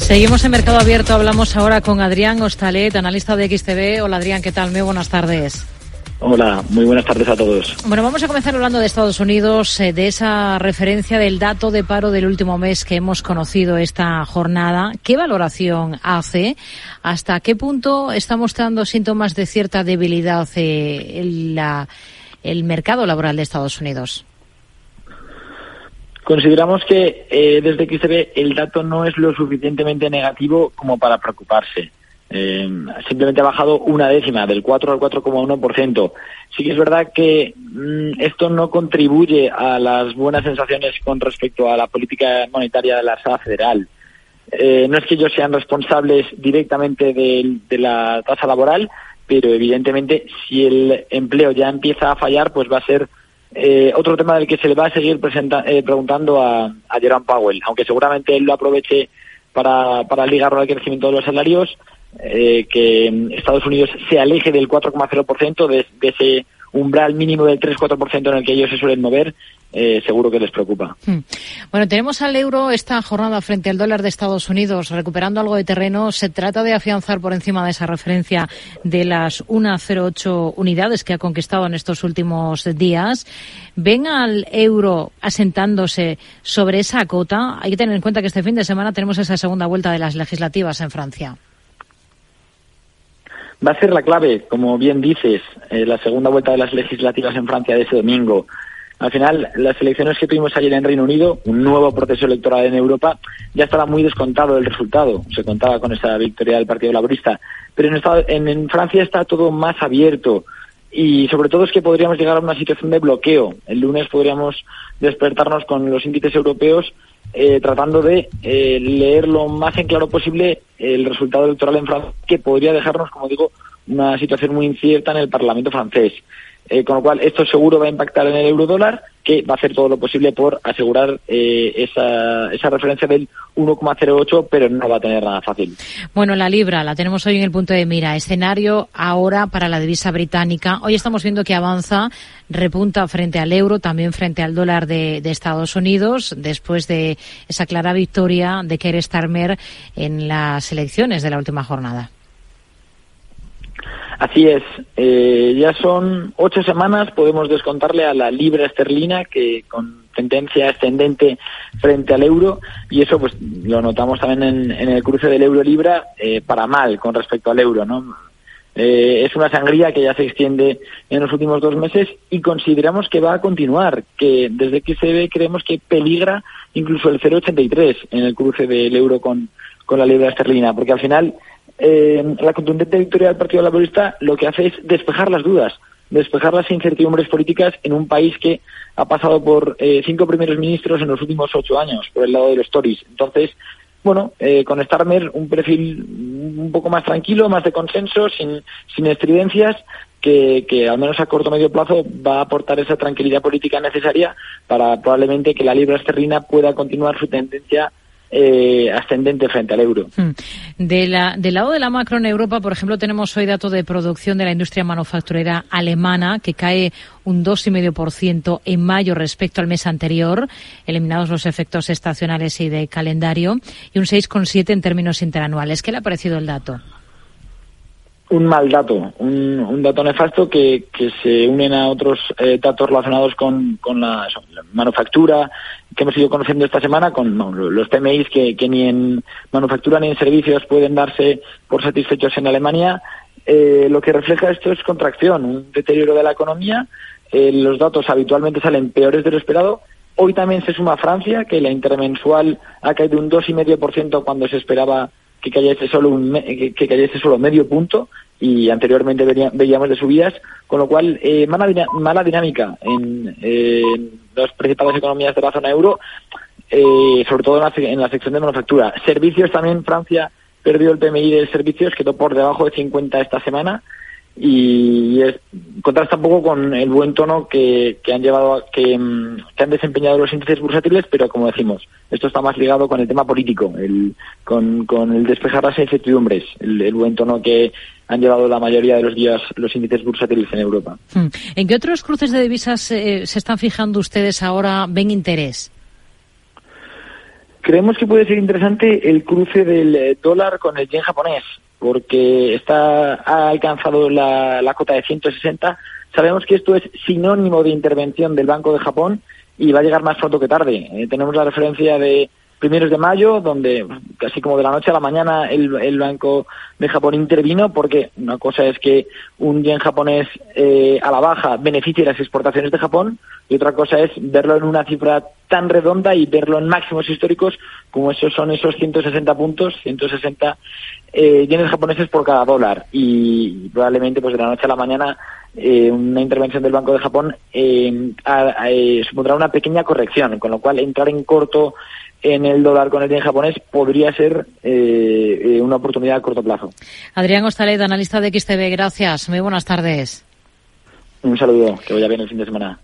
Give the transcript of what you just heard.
Seguimos en Mercado Abierto, hablamos ahora con Adrián Hostalet, analista de XTB. Hola Adrián, ¿qué tal? Muy buenas tardes. Hola, muy buenas tardes a todos. Bueno, vamos a comenzar hablando de Estados Unidos, de esa referencia del dato de paro del último mes que hemos conocido esta jornada. ¿Qué valoración hace? ¿Hasta qué punto está mostrando síntomas de cierta debilidad el mercado laboral de Estados Unidos? Consideramos que desde XTB el dato no es lo suficientemente negativo como para preocuparse. Simplemente ha bajado una décima, del 4 al 4,1%. Sí que es verdad que esto no contribuye a las buenas sensaciones con respecto a la política monetaria de la Reserva Federal. No es que ellos sean responsables directamente de la tasa laboral, pero evidentemente si el empleo ya empieza a fallar, pues va a ser otro tema del que se le va a seguir preguntando a Jerome Powell, aunque seguramente él lo aproveche para ligarlo al crecimiento de los salarios, que Estados Unidos se aleje del 4,0%, de ese umbral mínimo del 3-4% en el que ellos se suelen mover, seguro que les preocupa. Bueno, tenemos al euro esta jornada frente al dólar de Estados Unidos recuperando algo de terreno. Se trata de afianzar por encima de esa referencia de las 1,08 unidades que ha conquistado en estos últimos días. ¿Ven al euro asentándose sobre esa cota? Hay que tener en cuenta que este fin de semana tenemos esa segunda vuelta de las legislativas en Francia. Va a ser la clave, como bien dices, la segunda vuelta de las legislativas en Francia de ese domingo. Al final, las elecciones que tuvimos ayer en Reino Unido, un nuevo proceso electoral en Europa, ya estaba muy descontado el resultado. Se contaba con esa victoria del Partido Laborista. Pero en Francia está todo más abierto. Y sobre todo es que podríamos llegar a una situación de bloqueo. El lunes podríamos despertarnos con los índices europeos tratando de leer lo más en claro posible el resultado electoral en Francia, que podría dejarnos, como digo, una situación muy incierta en el Parlamento francés. Con lo cual, esto seguro va a impactar en el eurodólar, que va a hacer todo lo posible por asegurar esa referencia del 1,08, pero no va a tener nada fácil. Bueno, la libra la tenemos hoy en el punto de mira. Escenario ahora para la divisa británica. Hoy estamos viendo que avanza, repunta frente al euro, también frente al dólar de Estados Unidos, después de esa clara victoria de Keir Starmer en las elecciones de la última jornada. Así es, ya son 8 semanas, podemos descontarle a la libra esterlina, que con tendencia ascendente frente al euro, y eso pues lo notamos también en el cruce del euro-libra, para mal con respecto al euro, ¿no? Es una sangría que ya se extiende en los últimos 2 meses y consideramos que va a continuar, que desde que se ve creemos que peligra incluso el 0,83 en el cruce del euro con la libra esterlina, porque al final la contundente victoria del Partido Laborista lo que hace es despejar las dudas, despejar las incertidumbres políticas en un país que ha pasado por 5 primeros ministros en los últimos 8 años, por el lado de los Tories. Entonces, bueno, con Starmer un perfil un poco más tranquilo, más de consenso, sin estridencias, que al menos a corto o medio plazo va a aportar esa tranquilidad política necesaria para probablemente que la libra esterlina pueda continuar su tendencia ascendente frente al euro. Del lado de la macro en Europa, por ejemplo, tenemos hoy datos de producción de la industria manufacturera alemana que cae un 2,5% en mayo respecto al mes anterior, eliminados los efectos estacionales y de calendario, y un 6,7% en términos interanuales. ¿Qué le ha parecido el dato? Un mal dato, un dato nefasto que se unen a otros datos relacionados con la manufactura que hemos ido conociendo esta semana, con los PMIs que ni en manufactura ni en servicios pueden darse por satisfechos en Alemania. Lo que refleja esto es contracción, un deterioro de la economía. Los datos habitualmente salen peores de lo esperado. Hoy también se suma Francia, que la intermensual ha caído un 2,5% cuando se esperaba que cayese solo medio punto, y anteriormente veíamos de subidas, con lo cual mala dinámica en las principales economías de la zona euro, sobre todo en la sección de manufactura. Servicios también, Francia perdió el PMI de servicios, quedó por debajo de 50 esta semana, y contrasta un poco con el buen tono que han desempeñado los índices bursátiles, pero como decimos, esto está más ligado con el tema político, con el despejar las incertidumbres, el buen tono que han llevado la mayoría de los días los índices bursátiles en Europa. ¿En qué otros cruces de divisas se están fijando ustedes ahora? ¿Ven interés? Creemos que puede ser interesante el cruce del dólar con el yen japonés, porque ha alcanzado la cota de 160. Sabemos que esto es sinónimo de intervención del Banco de Japón y va a llegar más pronto que tarde. Tenemos la referencia de primeros de mayo, donde casi como de la noche a la mañana el Banco de Japón intervino, porque una cosa es que un yen japonés a la baja beneficie las exportaciones de Japón, y otra cosa es verlo en una cifra tan redonda y verlo en máximos históricos como son esos 160 puntos, 160 yenes japoneses por cada dólar. Y probablemente pues de la noche a la mañana una intervención del Banco de Japón supondrá una pequeña corrección, con lo cual entrar en corto en el dólar con el yen japonés podría ser una oportunidad a corto plazo. Adrián Hostaleda, analista de XTB, gracias. Muy buenas tardes. Un saludo, que vaya bien el fin de semana.